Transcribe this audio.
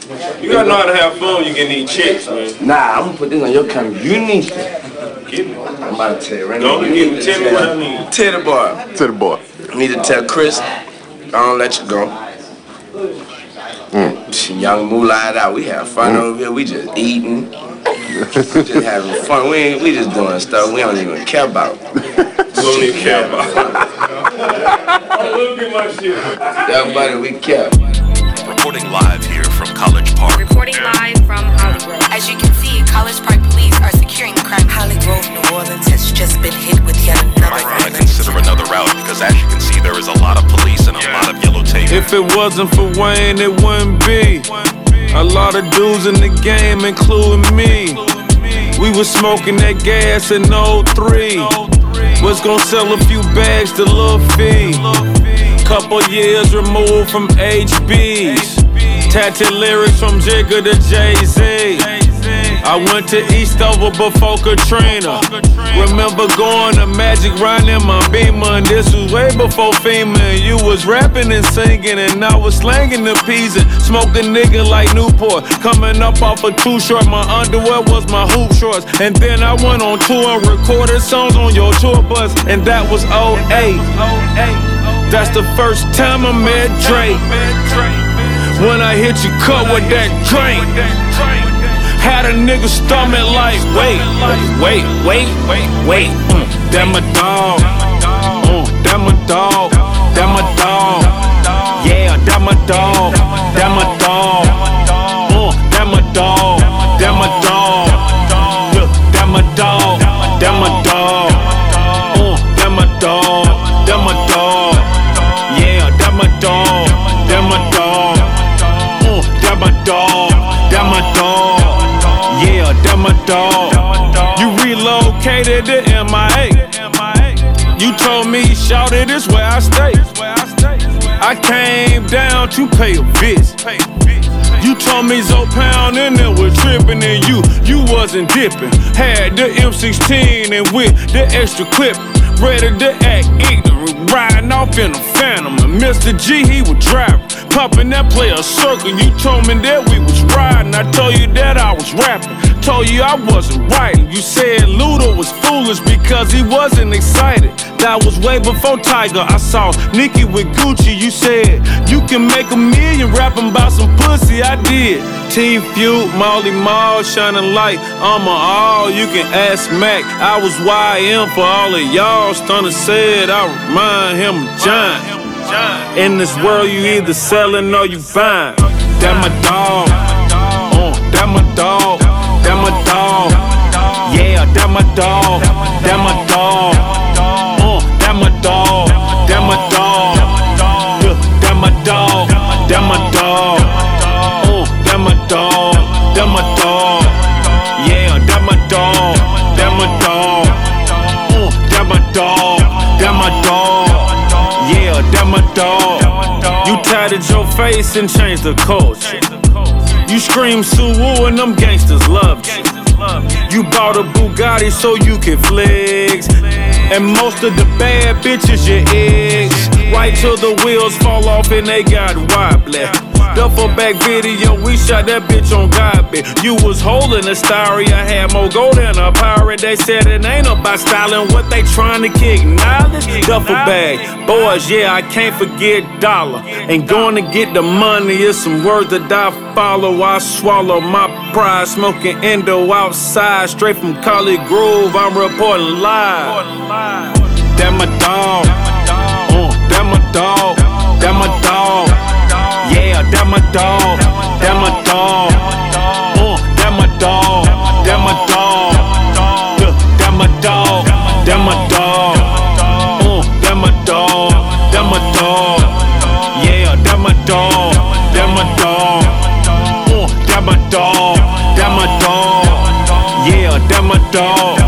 You gotta know how to have fun when you get these chicks, man. Nah, I'm gonna put this on your camera. You need to. Give me. I'm about to tell you right now. Don't give me. Tell me what I need. Tell the boy. To the boy. I need to tell Chris, I don't let you go. Young Moolah out. We have fun over here. We just eating. We just having fun. We just doing stuff we don't even care about. We don't even care about. Look at my shit. Everybody we care. Reporting live here from College Park. Reporting live from Hollywood. As you can see, College Park police are securing the crime. Hollywood, New Orleans has just been hit with yet another Might consider another route because as you can see, there is a lot of police and a lot of yellow tape. If it wasn't for Wayne, it wouldn't be. A lot of dudes in the game, including me. We was smoking that gas in 03. Was gonna sell a few bags to Lil Fee. Couple years removed from HBs. Tatted lyrics from Jigga to Jay-Z. I went to Eastover before Katrina. Remember going to Magic Ride in my Beamer, and this was way before FEMA. And you was rapping and singing, and I was slanging the peas and smoking nigga like Newport. Coming up off of Too Short, my underwear was my hoop shorts. And then I went on tour and recorded songs on your tour bus, and that was 08. That's the first time I met Drake. When I hit you cut with that drink, had a nigga stomach like, wait, that my dog, that my dog, that my dog, yeah, that my dog, that my dog, that my dog, that my dog, look, that my dog, that my dog, that my dog, that my dog, yeah, that my dog, that my dog, that my dog, that my dog. Yeah, that my dog. You relocated to MIA. You told me, shout it, is where I stay. I came down to pay a visit. You told me Zo Pound and then was tripping, and you wasn't dipping. Had the M16 and with the extra clip, ready to act ignorant, riding off in a Phantom. And Mr. G, he was driving, pumping that play a circle. You told me that we was riding, I told you that I was rapping. Told you I wasn't writing. You said Luda was foolish because he wasn't excited. That was way before Tiger. I saw Nicki with Gucci. You said you can make $1 million rapping about some pussy. I did. T-Feud, Molly Mall, shining light. I'm a all. You can ask Mac. I was YM for all of y'all. Stunner said I remind him of giant. In this world, you either selling or you buying. That my dog. That my dog. That my dog, yeah, that my dog, that my dog, that my dog, that my dog, that my dog, that my dog, that my dog, that my dog, yeah, that my dog, that my dog, that my dog, that my dog, yeah, that my dog. You tatted your face and changed the culture. You scream Suwoo and them gangsters loved you. You bought a Bugatti so you can flex. And most of the bad bitches your eggs. Right till the wheels fall off and they got wobbly. Duffel bag video, we shot that bitch on Godbit. You was holding a starry, I had more gold than a pirate. They said it ain't about styling, what they trying to kick knowledge. Duffel bag, boys, yeah, I can't forget dollar. And going to get the money is some words that I follow. I swallow my pride, smoking endo outside, straight from Collie Grove. I'm reporting live. That my dog, that my dog, that my dog. Yeah, that my dog, that my dog, that my dog, that my dog, that my dog, that my dog, that my dog, that my dog, yeah, that my dog, that my dog, that my dog, that my dog, yeah, that my dog.